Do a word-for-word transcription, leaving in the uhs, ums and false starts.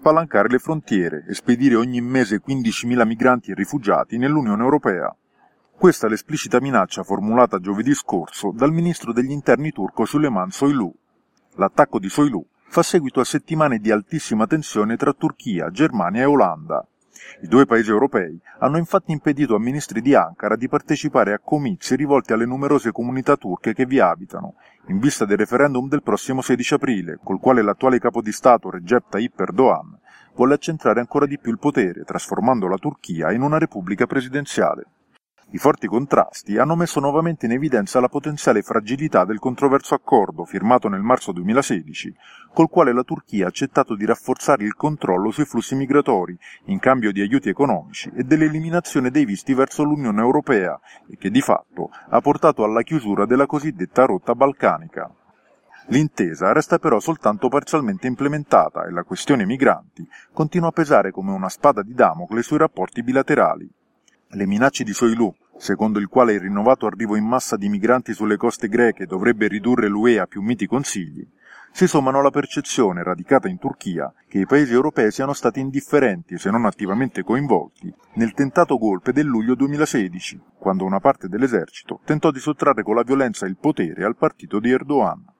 spalancare le frontiere e spedire ogni mese quindicimila migranti e rifugiati nell'Unione Europea. Questa è l'esplicita minaccia formulata giovedì scorso dal ministro degli interni turco Süleyman Soylu. L'attacco di Soylu fa seguito a settimane di altissima tensione tra Turchia, Germania e Olanda. I due paesi europei hanno infatti impedito a ministri di Ankara di partecipare a comizi rivolti alle numerose comunità turche che vi abitano, in vista del referendum del prossimo sedici aprile, col quale l'attuale capo di Stato Recep Tayyip Erdogan vuole accentrare ancora di più il potere, trasformando la Turchia in una repubblica presidenziale. I forti contrasti hanno messo nuovamente in evidenza la potenziale fragilità del controverso accordo firmato nel marzo duemilasedici, col quale la Turchia ha accettato di rafforzare il controllo sui flussi migratori in cambio di aiuti economici e dell'eliminazione dei visti verso l'Unione Europea e che di fatto ha portato alla chiusura della cosiddetta rotta balcanica. L'intesa resta però soltanto parzialmente implementata e la questione migranti continua a pesare come una spada di Damocle sui rapporti bilaterali. Le minacce di Soylu, secondo il quale il rinnovato arrivo in massa di migranti sulle coste greche dovrebbe ridurre l'U E a più miti consigli, si sommano alla percezione, radicata in Turchia, che i paesi europei siano stati indifferenti, se non attivamente coinvolti, nel tentato golpe del luglio duemilasedici, quando una parte dell'esercito tentò di sottrarre con la violenza il potere al partito di Erdogan.